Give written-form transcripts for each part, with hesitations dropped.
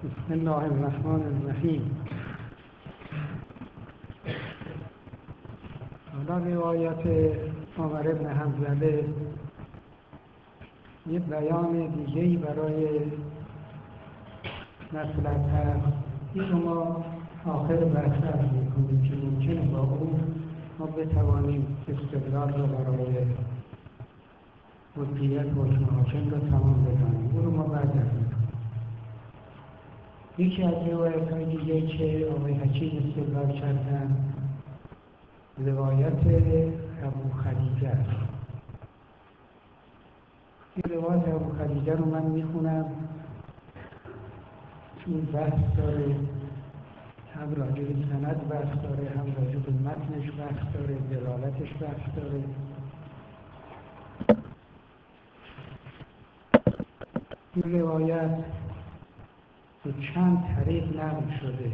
بسم الله الرحمن الرحیم. حالا روایت عمر بن حنظله یه بیان دیگه‌ای برای مطلب هست. این رو ما آخر بحث عرض می‌کنیم که ممکنه با اون ما بتوانیم استدلال رو برای حجیت حکم حاکم رو تمام بدانیم. اون رو ما بعد می‌کنیم. یکی از روایت‌های دیگه که آقای حکیم استدلال کردن روایت ابو خدیجه است. این روایت ابو خدیجه رو من میخونم چون بحث داره، هم راجع به سند بحث داره، هم راجع به متنش بحث داره، دلالتش بحث داره. این روایت به چند طریق نقل شده.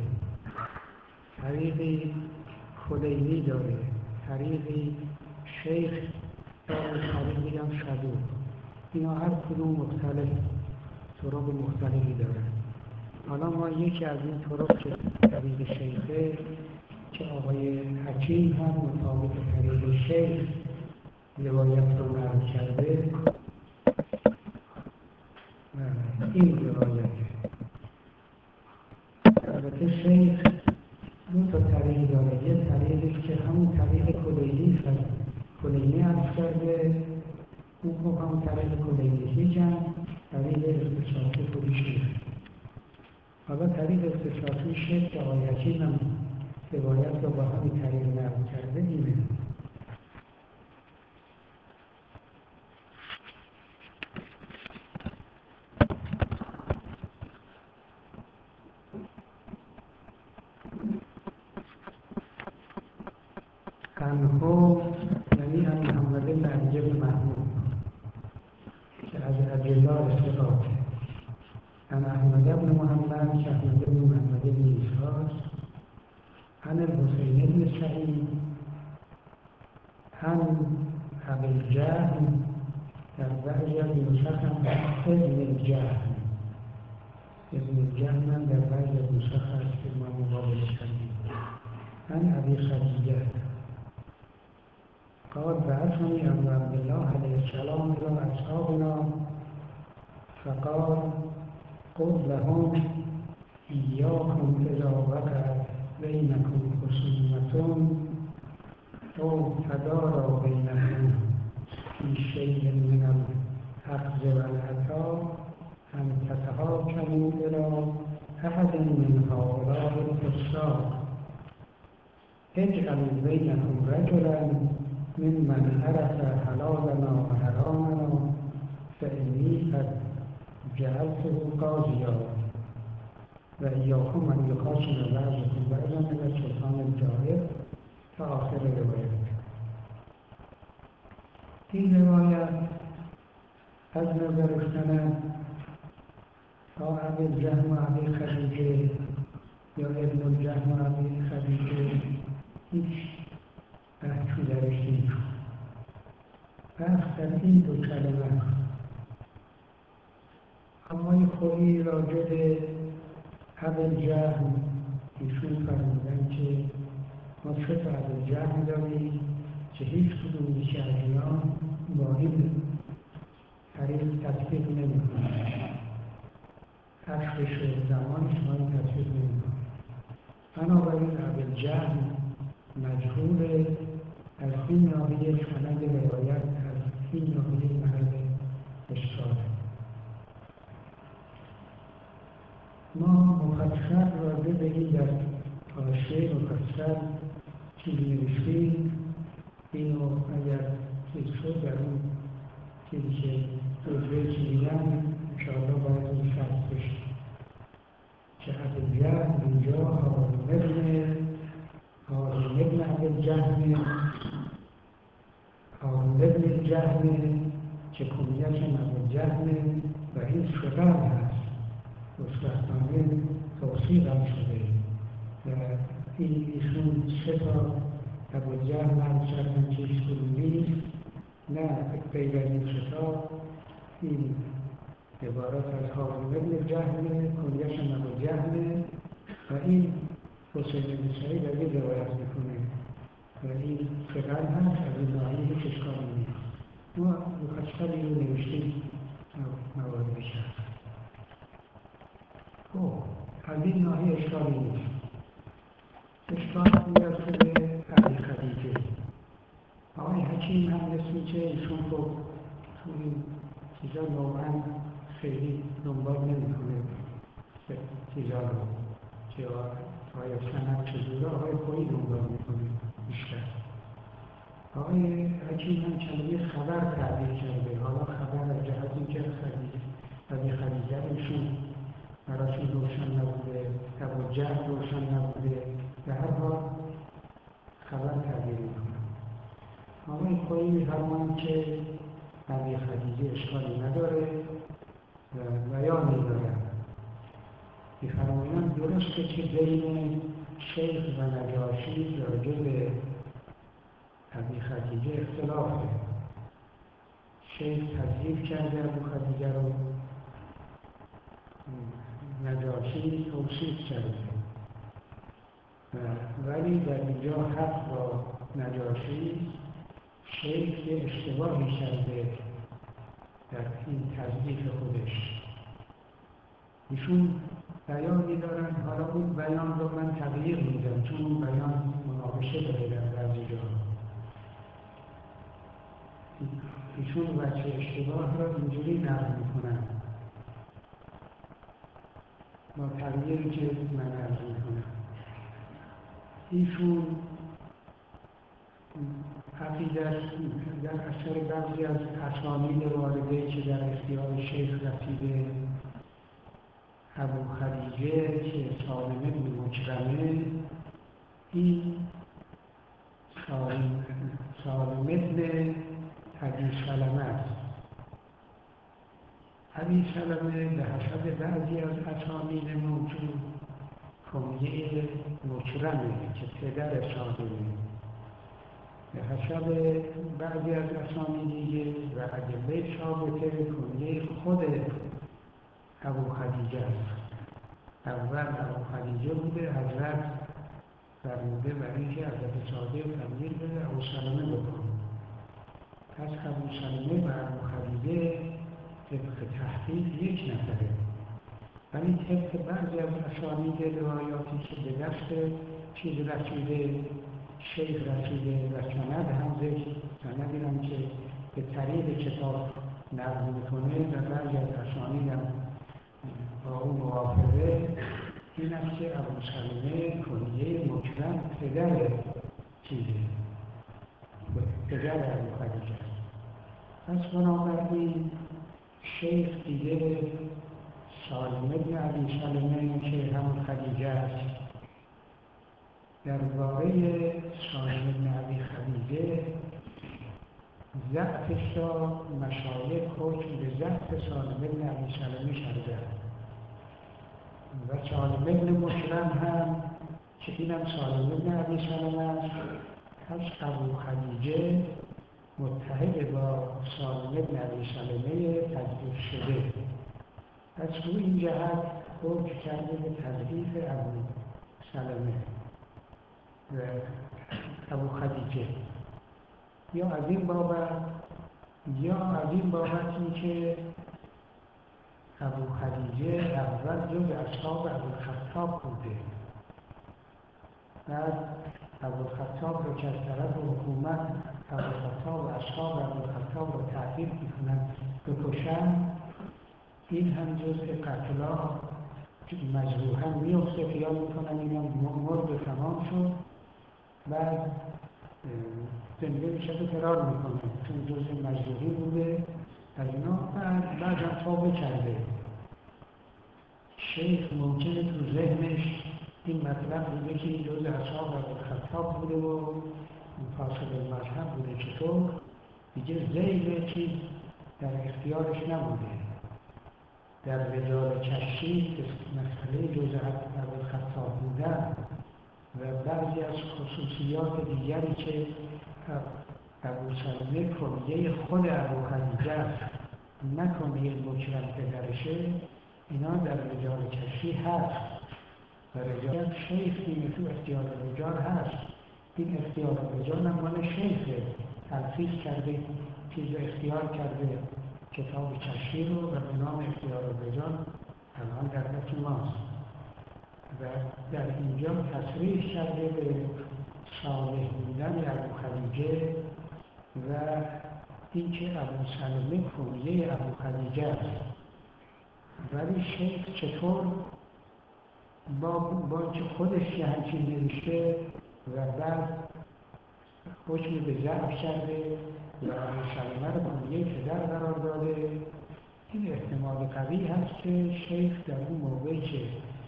طریقی کلینی داره، طریقی شیخ داره، طریقی هم شدود. اینا هر کدوم مختلف، طرق مختلفی داره. حالا ما یکی از این طرق که طریق شیخه که آقای حکیم هم مطابق طریق شیخ روایت رو نقل کرده، این روایته. البته شیخ دو تا طریق داره. یه طریقی که همون طریق کلینی عرض کرده، اون همون طریق کلینی جمع طریق اختصاصی خودی شیخ. حالا طریق اختصاصی شیخ که آقای حکیم هم روایت رو با همین طریق نقل کرده اینه. عنه یعنی عن محمد بن علی بن محمود که از اجلال ثقات، عن احمد بن محمد که احمد بن محمد بن عیسی، عن الحسین بن سعید، عن ابی الجهم، در بعضی از نسخ هم ابن الجهم. ابن الجهم هم در بعضی از نسخ هست که ما مقابلش کردیم. عن ابی خدیجه قال بعثني أبو عبد الله عليه السلام إلى أصحابنا فقال قل لهم إياكم إذا وقعت بينكم خصومة أو تدارى بينكم في شيء من الأخذ والعطاء أن تتحاكموا إلى أحد من هؤلاء الفساق اجعلوا بينكم رجلا ممن عرف حلالنا وحرامنا فإني قد جعلته قاضيا وإياكم أن يخاصم بعضكم بعضا إلى السلطان الجائر تا آخر روایت. این روایت از نظر سند تا ابی الجهم و ابی خدیجه یا ابن الجهم و ابی خدیجه هیچ بحثی درش نیست. بحث در این دو کلمه. آقای خویی راجع به ابی الجهم ایشون فرمودن که ما سه تا ابی الجهم داریم که هیچ کدوم یکی از اینا با این طریق تطبیق نمی‌کنه. عصرش و زمانش ما این تطبیق نمی‌کنه. بنابراین ابی الجهم مجهول، از این ناحیه سند روایت از این ناحیه محل اشکال. ما مفصل راجع به این در حاشیه مفصل چیزی نوشتیم. اینو اگر چیز شد در اون چیزی که توضیح چیزیدن انشاءالله باید این شرط بشه که ابی الجهم اینجا هارون ابن ابی الجهم، هارون ابن الجهم که کنیت ابی الجهم و این ثقل هست، خوشبختانه توصیف هم شده و ایشون سه تا ابی الجهم عرض کردن که هیچ کدوم نیست. نه غیر از این سه تا این عبارت از هارون ابن الجهم کنیت ابی جهل و این حسین بن سعید از این روایت میکنه و این فقط هست از این ناحیه هیچ اشکالی نیست. ما مفصلی رو نوشتیم موارد شد. خب از این ناحیه اشکالی نیست. اشکال میرسه به ابی خدیجه. آقای حکیم هم مثل که ایشون خب تو این چیزا واقعا خیلی دنبال نمیکنه چیزا رو که آیا سند چجوره آقای خویی دنبال میکنه بیشتر. آقای حکیم هم کلمه خبر تعبیر کرده. حالا خبر از جهت اینکه ابی خدیجه ایشون براشون روشن نبوده، ابو جهل روشن نبوده، به هر حال خبر تعبیر میکنه. آقای خویی میفرمایند که ابی خدیجه اشکالی نداره و بیانی دارد. میفرمایند درسته که بین شیخ و نجاشی راجع به ابی خدیجه اختلافه. شیخ تضعیف کرده ابو خدیجه رو، نجاشی توصیف کرده، ولی در اینجا حق با نجاشی، شیخ یه اشتباهی کرده در این تضعیف خودش. ایشون بیانی دارن، حالا اون بیان رو من تغییر میدم چون اون بیان مناقشه داره در بعضی جا. ایشون وجه اشتباه را اینجوری نقل میکنن با تغییری که من عرض میکنم. ایشون عقیده‌اش در اثر بعضی از اسانید وارده‌ای که در اختیار شیخ رسیده، ابو خدیجه که سالم بن مکرمه، این سالم بن ابی سلمه است. ابی سلمه به حسب بعضی از اسانید موجود کنیه مکرمه که پدر سالمه، به حسب بعضی از اسانید دیگه و ادله ثابته کنیه خود ابو خدیجه است. اول ابو خدیجه بوده، حضرت فرموده برای اینکه حضرت صادق تغییر بده ابو سلمه بکن. پس ابو سلمه و ابو خدیجه طبق تحقیق یک نفره، ولی طبق بعضی از اسانید روایاتی که به دست چیز رسیده، شیخ رسیده و سند هم ذکر، سندی هم که به طریق کتاب نقل میکنه و بعضی از اسانید هم با اون موافقه، این است که ابو سلمه کنیه مکرم پدر چیزه، پدر ابو خدیجه است. پس بنابراین شیخ دیگه سالم بن ابی سلمه که همون خدیجه است، درباره سالم بن ابی خدیجه ضعفش را مشایخ حکم به ضعف سالم بن ابی سلمه کردند و سالم بن مکرم هم که اینم سالم بن ابی سلمه است، پس ابو خدیجه متحد با سالم بن ابی سلمه تضعیف شده. پس رو این جهت حکم کرده به تضعیف ابو سلمه و ابو خدیجه، یا از این بابت یا از این بابتی که ابو خدیجه اول جز اصحاب ابوالخطاب بوده، بعد ابوالخطاب رو که از طرف حکومت ابوالخطاب و اصحاب ابوالخطاب رو تهدید میکنند بکشن، این هم جزء قتلا مجروحا میفته، خیال میکنن اینم مرد و تمام شد، بعد زنده میشه و فرار میکنه چون جزء مجروحی بوده از اینا، بعد هم توبه کرده. شیخ ممکنه تو ذهنش این مطلب بوده که این جزء اصحاب ابوالخطاب بوده و فاسد المذهب بوده، چطور دیگه ذیل چیز در اختیارش نبوده. در رجال کشی که مسئله جزء ابوالخطاب بودن و بعضی از خصوصیات دیگری که ابو سلمه کنیه خود ابو خدیجه است، نه کنیه مکرم پدرشه، اینا در رجال کشی هست و رجال شیخ این تو اختیار رجال هست. این اختیار رجال هم مال شیخه، تلخیص کرده، چیز اختیار کرده کتاب کشی رو و به نام اختیار رجال الان در دست ماست و در اینجا تصریح کرده به صالح بودن ابو خدیجه و اینکه ابو سلمه کنیه ابو خدیجه است. ولی شیخ چطور با که خودش یه همچین نوشته و بعد حکم به ضعف کرده و ابو سلمه رو کنیه پدر قرار داده، این احتمال قوی هست که شیخ در اون موقعی که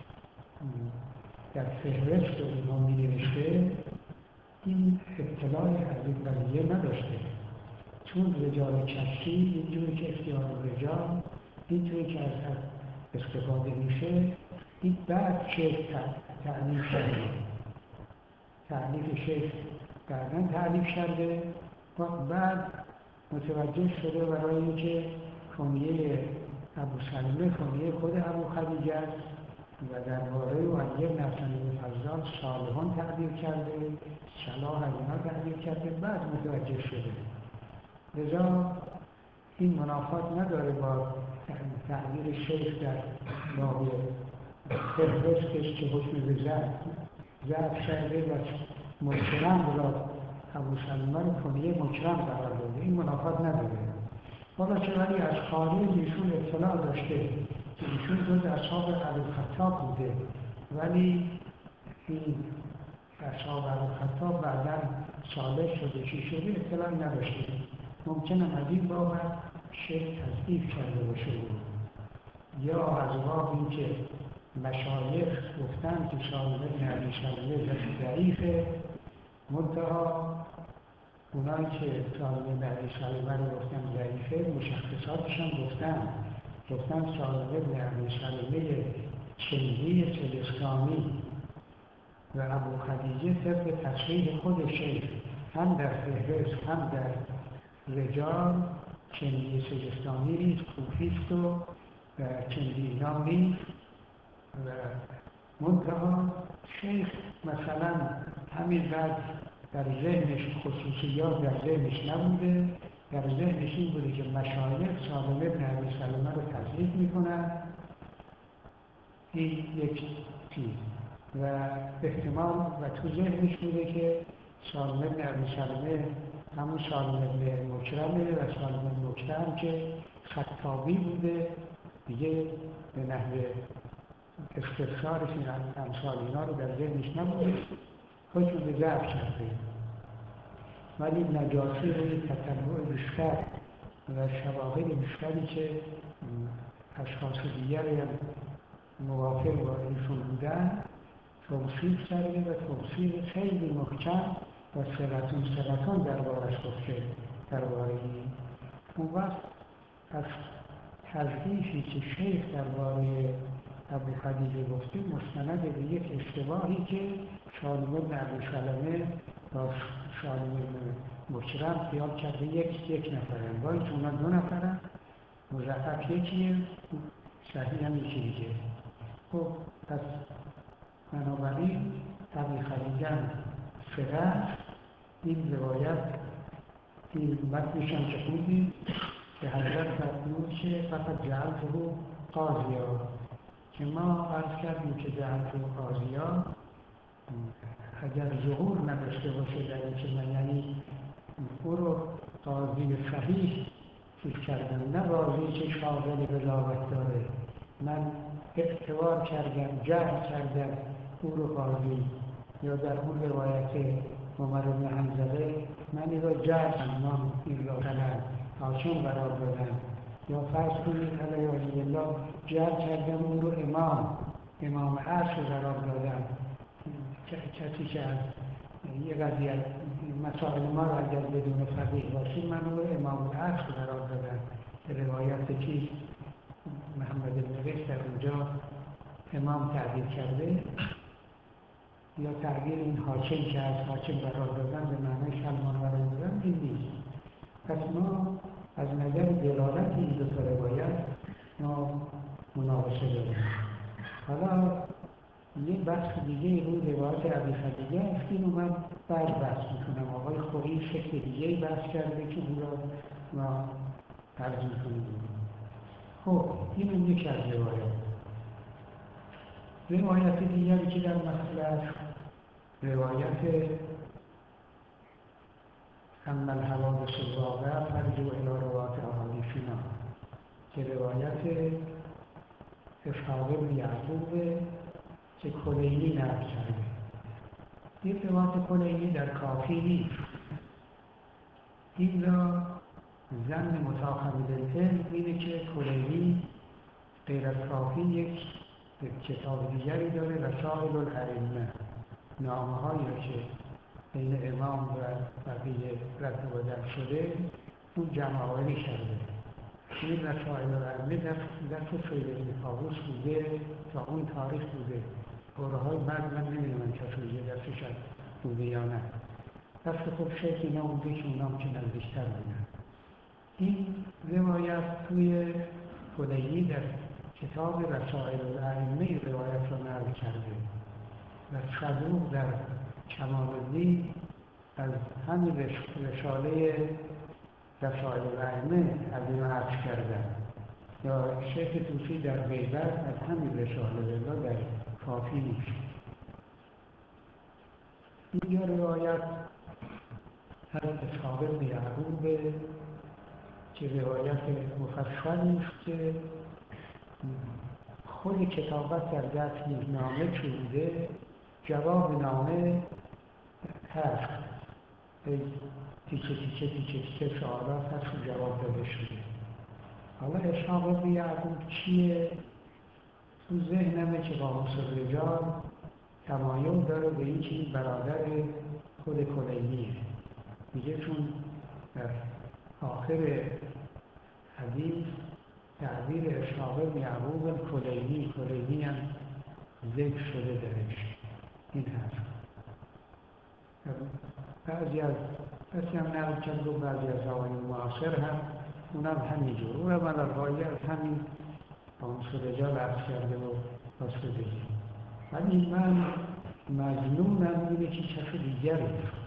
در فهرست رو اینها می نوشته این اطلاع از این قضیه نداشته، چون رجال کشی اینجوری که اختیار رجال اینجوری که از استفاده میشه این بعد شیخ تعلیف کرده، تعلیف شیخ بعداً تعلیف کرده و بعد متوجه شده برای اینکه کنیه ابو سلمه کنیه خود ابو خدیجه است و درباره او علی بن ابی طالب صالحان تعبیر کرده، صلاح از اینا تعبیر کرده، بعد متوجه شده. لذا این منافات نداره با تعبیر شیخ در باب فهرستش که حکم به ضعف کرده و مکرم را ابو سلمه رو کنیه مکرم قرار داده، این منافات نداره. حالا که ولی از خارج ایشون اطلاع داشته که ایشون جز اصحاب ابوالخطاب بوده، ولی این اصحاب ابوالخطاب بعداً صالح شده چی شده اطلاع نداشته. ممکنه از این باب شیخ تصدیق کرده باشه یا از باب این که مشایخ گفتن که صالح بن ابی سلمه ضعیفه، منتها اونایی که صالح بن ابی سلمه رو گفتن ضعیفه مشخصاتش هم گفتن صالح بن ابی سلمه چندی سجستانی و ابو خدیجه طبق تصریح خود شیخ هم در فهرست هم در رجال چندی سجستانی نیست، کوفیست و چندی اینا نیست و منتها شیخ مثلا همین بعد در ذهنش خصوصیات در ذهنش نبوده، در ذهنش این بوده که مشایخ صالح بن ابی سلمه رو تصدیق میکنن، این یک چیز و احتمال و تو ذهنش بوده که صالح بن ابی سلمه همون صالح بن مکرمه و صالح بن مکرم که خطابی بوده دیگه به نحو استفسارش این امثال اینا رو در ذهنش نبوده، حکم به ضعف کرده. ولی نجاسی روی تتبع بیشتر و شواهد بیشتری که اشخاص دیگری هم موافق با ایشون بودن توصیف کرده و توصیف خیلی محکم و سلطان دربارش گفته درباره این. اون وقت از تضعیفی که شیخ درباره ابو خدیجه گفته مستند به یک اشتباهی که صالح بن ابی سلمه با صالح بن مکرم خیال کرده یک نفرن، با اینکه اونا دو نفرن، مضاعف یکیه، صحیح هم یکی دیگه. خب پس بنابراین ابی خدیجه ثقه، این روایت این متنش هم که خوندیم که حضرت فرمود که فقط جعلته قاضیا، که ما عرض کردیم که جعلته قاضیا اگر ظهور نداشته باشه در این که من یعنی او رو قاضی صحیح چیز کردم، نه قاضی که شاغل بلاغت داره، من اعتبار کردم جعل کردم او رو قاضی، یا در اون روایت عمر بن حنظله من این رو جعل امام این را حاکم قرار دادم، یا فرض کنید علیه الله جعل کردم او رو امام عصر قرار دادم، کسی که از یه قضیه مسائل ما را اگر بدون فقیه باشید من او رو امام عصر قرار دادم. روایت چیز محمد بن ریس در اونجا امام تعبیر کرده، یا تعبیر این حاکم که از حاکم قرار دادن به معنی سلمان قرار دادن این نیست. پس ما از نظر دلالت این دو تا روایت ما مناقشه داریم. حالا یه بحث دیگه رو روایت ابی خدیجه است، اینو من بعد بحث میکنم. آقای خویی شکل دیگه بحث کرده که اون را ما ترجیح کنیم. خب این یکی از روایت دیگری که در مسئله روایت اما الحوادث الواقعه فرجع الی روات احادیثنا که روایت اسحاق بن یعقوب که کلینی نقل کرده. این روایت کلینی در کافی نیست. این را ظن متأخرین العلم اینه که کلینی غیر از کافی یک کتاب دیگری داره، رسائل الائمه، نامه‌هایی که بین امام و بقیه رد و بدل شده اون جمع‌آوری کرده. این رسائل الائمه دست سید بن طاووس بوده، تا اون تاریخ بوده. دوره‌های بعد من نمی‌دونم کسی دستش بوده یا نه. دست خب شیخ اینا بوده که اونام که نزدیک‌تر بودن. این روایت توی کلینی در کتاب رسائل الائمه روایت را نقل کرده و صدوق در کمال الدین از همین رساله رسائل الائمه از اینو حذف کردن، یا شیخ طوسی در غیبت از همین رساله الله در کافی نیست. اینجا روایت از اسحاق بن یعقوب که روایت مفصلی است که خود کتابت در دست نامه که بوده، جواب نامه هست، تیکه سوالات هست و جواب داده شده. حالا اسحاق بن یعقوب چیه؟ تو ذهنمه که قاموس الرجال تمایل داره به این که برادر خود کلینیه. میگه چون در آخر حدیث تعبیر اسحاق بن یعقوب کلینی هم ذکر شده درش. این هست. بعضی هم نقل کرد و بعضی از آقای معاصر هم اونم همینجور. اون هم الغایی از همین قاموس رجال عرض کرده و بسته بگیم. ولی من مظنونم اینه که کس دیگری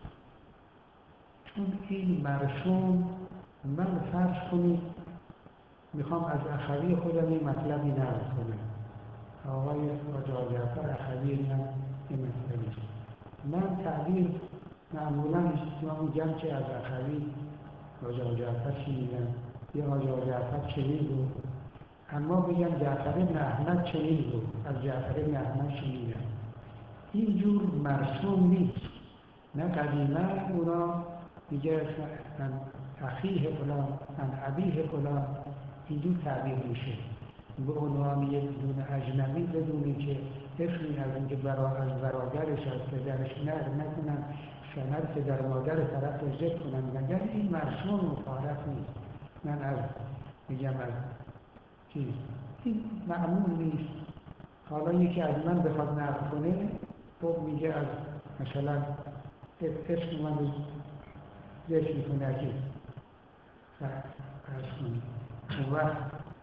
چون این مرسوم من فرض کنید میخوام از اخوی خودم این مطلبی نقل کنم. آقای حاج جعفر اخوی من این مطلبی من تعبیر معمولا میگم که از اخوی حاج جعفر شنیدم یا حاج جعفر چنین بود، اما بگم جعفر بن احمد چنین بود، از جعفر بن احمد شنیدم. اینجور مرسوم نیست. نه قدیما اونا میگه من اخیه فلان، من ابیه فلان، اینجور تعبیر میشه به عنوان یک دون اجنبی، بدونی که اسمی از اینکه از برادرش از پدرش نکنن، سند که در مادر طرف رو ذکر کنن، مگر این مرسوم مطابق نیست. من از میگم از چیز این معمول نیست. حالا یکی از من بخواد نقل کنه خب میگه از مثلا اسم من رو ذکر میکنه که اون وقت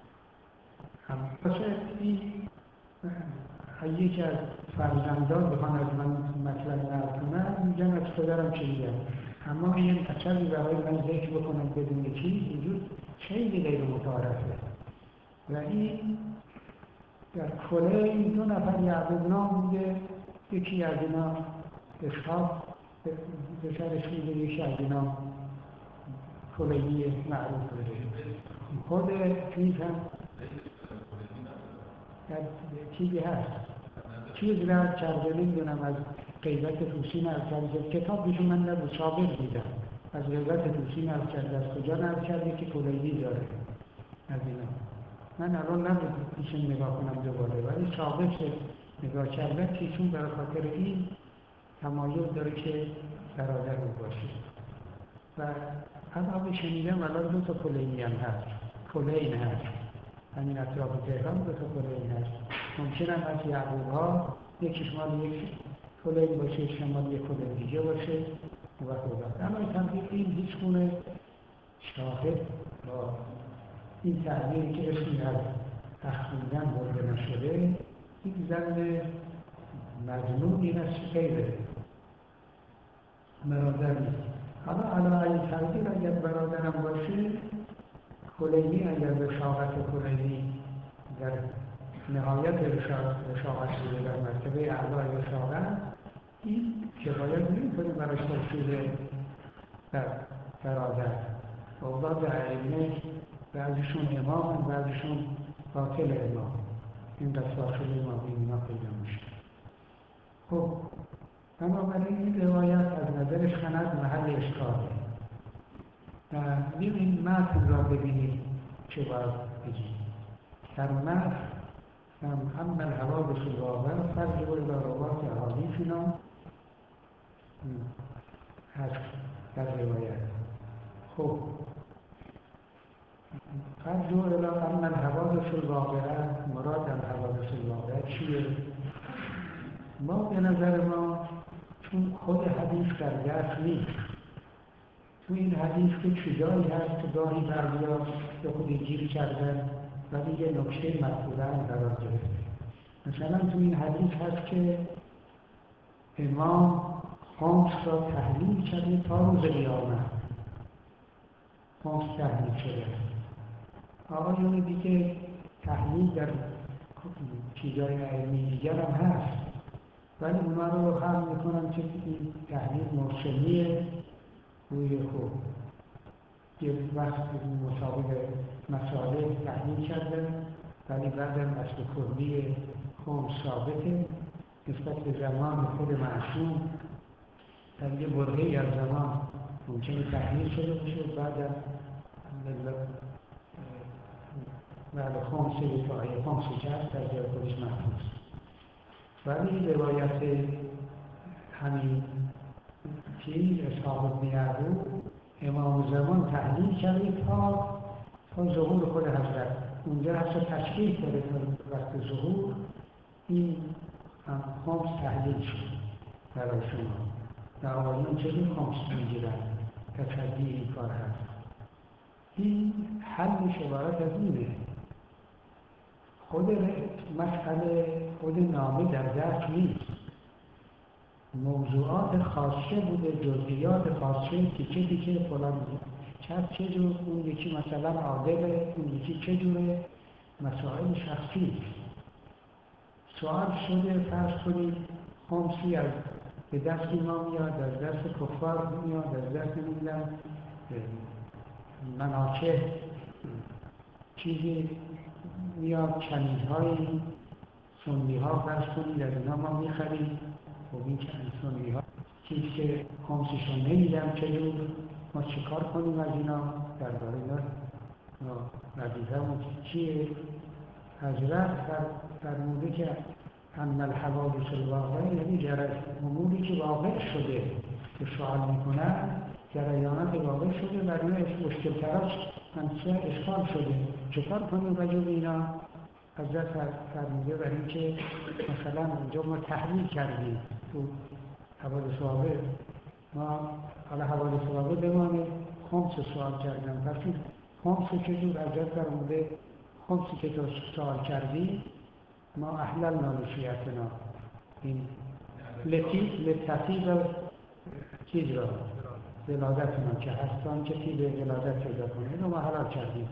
باشه این یکی از فرزندان بخوان از من مطلب نقل کنن میگن از پدرم شنیدم، اما این مطلبی برای من ذکر بکنم بدون چیز اینجور خیلی غیر متعارفه. و این در کله این دو نفر یعقوب نام بوده، یکی از اینا اسحاق به سرش میده، یکی از اینا کلینی معروف بوده. خود چیز هم در چیزی هست، چیز نقل کرده نمیدونم از غیبت طوسی نقل کرده، کتاب بیشون من نبود صابر دیدم از غیبت طوسی نقل کرده، از کجا نقل کرده که کلینی داره از اینا. من الان نبود ایشون نگاه کنم دوباره، ولی ثابت نگاه کردن که ایشون برای خاطر این تمایل داره که برادر او باشه. و الان شنیدم الان دو تا کلینی هم هست، کلین هست همین اطراف تهران، دو تا کلین هست. ممکن هم از یعقوب ها یکیش مال یک کلین باشه، یکیش مال یک کلین دیگه باشه و خدا. اما تنبیه این هیچ گونه شاهد با این تعبیری که اسمی از تخمیدن برده نشده، این زن مجنون این است که غیره برادر نیست. حالا علی تقدیر اگر برادرم باشه، کلینی اگر رشاقت کلینی در نهایت رشاقت بوده، در مرتبه اعلای رشاقت، این کفایت نمی‌کنه برای توصیل در برادر. اولاد ائمه بعضیشون امام، بعضیشون قاتل امام، این دست داخل ما اینا پیدا میشه. خب بنابراین این روایت از نظر سند محل اشکاله. این متن را ببینید چه باید بگید. در متن اما الحوادث الواقعه فرج و ادارات احادیثنا هست در روایت. خب فرج و اما الحوادث الواقعه، مراد الحوادث الواقعه چیه؟ ما به نظر ما چون خود حدیث در دست نیست، تو این حدیث که چیزایی هست که گاهی بعضیا به خود گیر کردن ولی یه نکته مطلوبه قرار گرفته. مثلا تو این حدیث هست که امام خمس را تحلیل کرده تا روز قیامت. خمس تحلیل شده. آقایون دیگه تحلیل در چیزای علمی دیگر هم هست، ولی اونا رو هم میکنم که این تحلیل مرسلیه روی خوب. یه وقت مطابق مسائل تحلیل کرده، ولی بعدم اصل کلی خمس ثابته نسبت به زمان خود معصوم. در یه برهه‌ای از زمان ممکنه تحلیل شده باشه، بعدم بعد خمس رفاعی خمس کرد در جای خودش محفوظ. ولی روایت همین چیز اصحاب ابن یعقوب امام زمان تحلیل کرده تا ظهور خود حضرت. اونجا حتی تشکیل کرده تا وقت ظهور این خمس تحلیل شد برای شما. در آقایون چه خمس میگیرن تصدیع این کار هست. این حلش عبارت از اینه. خود مسئله خود نامه در دست نیست، موضوعات خاصه بوده، جزئیات خاصه، تیکه فلان چه جور، اون یکی مثلا عادله، اون یکی چه جوره، مسائل شخصی. سوال شده فرض کنید خمسی از به دست ما میاد، از دست کفار میاد، از دست نمیدن مناچه چیزی میاد، چنیزهای سنی ها فرض کنید از اینا ما میخریم. خب این سنی ها چیزی که خمسشون نمیدن چجور ما چیکار کنیم از اینا؟ درباره اینا وظیفه‌مون چیه؟ حضرت فرموده که ان الحوادث الواقعه، یعنی اموری که واقع شده که سوال میکنن جریانات واقع شده و اینا مشکل‌تراش منصوص اشکال شده. چکار کنیم راجع به اینا؟ حضرت فرموده برای اینکه مثلا اونجا ما تحلیل کردیم تو حوادث واقع، ما حالا حوادث واقع بمانه خمس سوال کردن. پس این خمس چجور حضرت فرموده خمسی که تو سوال کردی ما احللنا لشیعتنا، این لطیب چیز را ولادتنا که هستان که تی به ولادت پیدا کنه اینو ما حلال کردیم.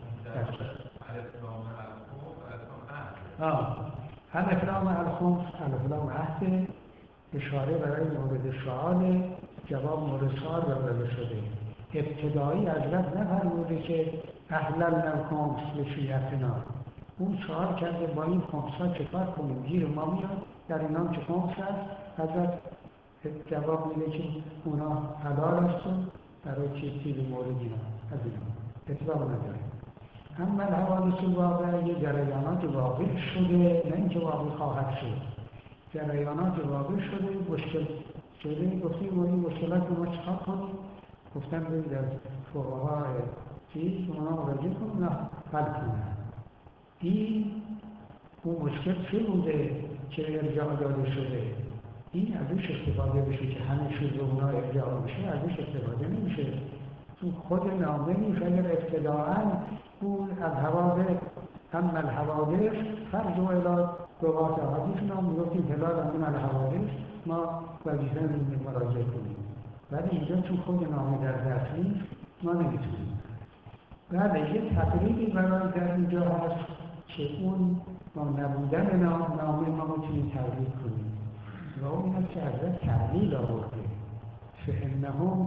الافلام الخمس الافلام عهد اشاره برای مورد سؤال، جواب مورد سؤال را داده شده. ابتدایی حضرت نفرموده که احللنا الخمس لشیعتنا، اون سوال کرده با این خمس‌ها چه کار کنیم، گیر ما میاد در اینا چه خمس هست. حضرت جواب میده که اونا حلال هستن برای چیزی به مورد اینا از اینا اطلاق نداره. اما الحوادث الواقعه یه جریانات واقع شده، نه اینکه واقع خواهد شد، جریانات واقع شده، مشکل شده. گفتیم ما این مشکلات رو ما چکار کنیم؟ گفتن برید از فقها چیز اونا مراجعه کنیم، اونا حل کنن. این اون مشکل چه بوده که ارجاع داده شده؟ این ازش استفاده بشه که همه شد به اونا ارجاع بشه، ازش استفاده نمیشه. چون خود نامه نیست. اگر ابتداعاً اون از حوادث اما الحوادث فرض الی روات حدیث ما میگفتیم هلال اما الحوادث ما وظیفه مراجعه کنیم، ولی اینجا چون خود نامه در دست نیست ما نمیتونیم. بعد یه تقریبی برای در اینجا هست که اون با نبودن نامه ما میتونیم تقریب کنیم و اون هست که حضرت تعلیل آورده فإنهم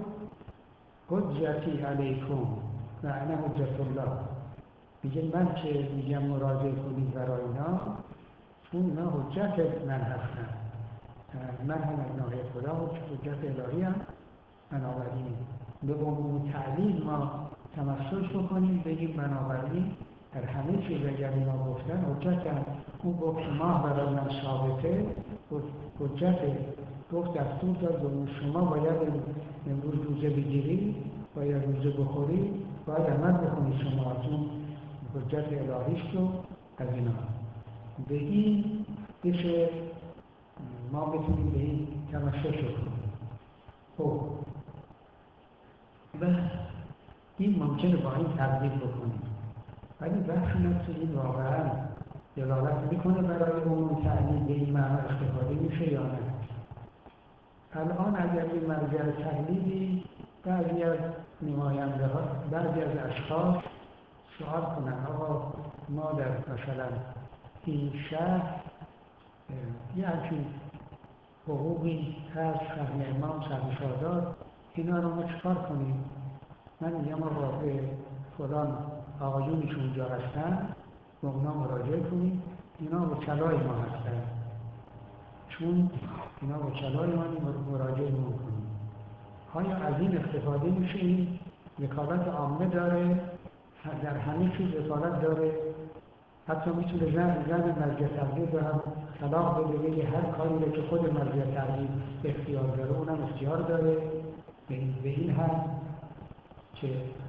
حجتی علیکم و انا حجت الله. میگه من که میگم مراجعه کنید برای اینا چون اینا حجت من هستن، من هم از ناحیه خدا حجت الهی هم. بنابراین به عموم تعلیل ما تمسک بکنیم، بگیم بنابراین در همه چیز اگر اینا گفتن حجت هم. اون گفت ماه برای من ثابته حجت، گفت دستور داد به شما باید امروز روزه بگیری، باید روزه بخوری، باید عمل بکنی شما، چون حجت الهیست و از اینا. به این بشه ما بتونیم به این تمسک کنیم. خب و این ممکنه با این تبدیل بکنیم، ولی بحث این است که این واقعا دلالت میکنه برای عموم تعلیل به این معنی استفاده میشه یا نه. الان اگر این مرجع تحلیلی بعضی از نماینده ها، بعضی از اشخاص سوال کنند آقا ما در مثلا این شهر یه همچین حقوقی هست، فهم امام، فهم شادار، اینا رو ما چکار کنیم؟ من میگم آقا به فلان آقایونی که اونجا هستن به اونا مراجعه کنیم، اینا وکلای ما هستن، چون اینا وکلای ما مراجعه کنیم. آیا از این استفاده میشه؟ این وکالت عامه داره، در همه چیز وکالت داره، حتی میتونه زن مرجع تقلید رو هم طلاق بده، بگه هر کاری رو که خود مرجع تقلید اختیار داره اونم اختیار داره. به این هم که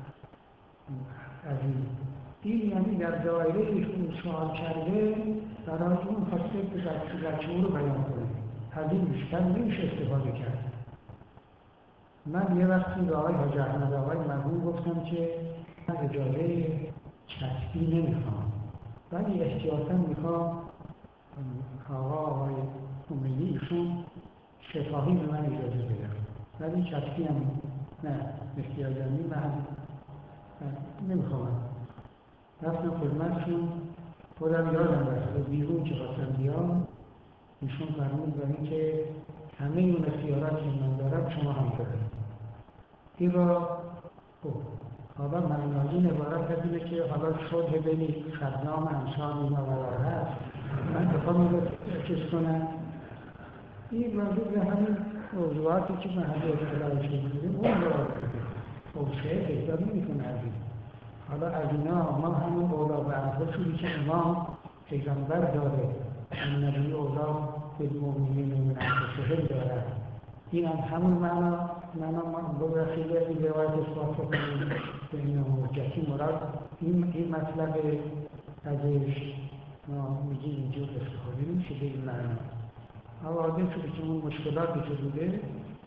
از این یعنی در دایره ایشون سوال کرده برای اون خواسته که بچه‌ها رو بیان کنه، از این بیشتر نمیشه استفاده کرد. من یه وقتی به آقای حاج احمد آقای مرحوم گفتم که من اجازه کسبی نمیخوام، ولی احتیاطاً میخوام آقای امیدی ایشون شفاهی به من اجازه بدم، ولی کسبی هم نه، احتیاطاً من نمیخوام. رفتم خدمتشون، خودم یادم رفت بیرون که خواستم بیام، ایشون فرمود برای که همه اون اختیارات که من دارم شما هم دارید. این را حالا معنای این عبارت از اینه که حالا صلح بین خدام امثال اینا قرار هست، من بخوام این رو چیز کنم. این راجع به همین موضوعاتی که من همه اطلاعش می‌کنیم اون را توسعه پیدا نمی‌کنه. حالا از اینا ما همون اولا و انفسوری که امام پیغمبر داره، این نبی اولا به مومنین من انفسهم داره، این هم همون معنا ما خیلی این روایت اثبات کنیم به این حجتی مراد این مطلب ازش ما میگیم اینجور استفاده میشه به این معنا. حوادث شده که اون مشکلاتی که بوده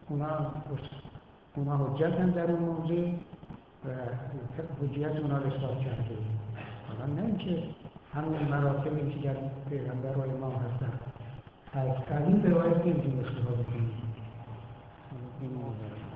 اونا حجت هم در اون موضوع و حجیت اونا رو اثبات کرده. حالا نه اینکه همون مراتبی که در پیغمبر و امام هستن از این روایت نمیتونیم استفاده کنیم.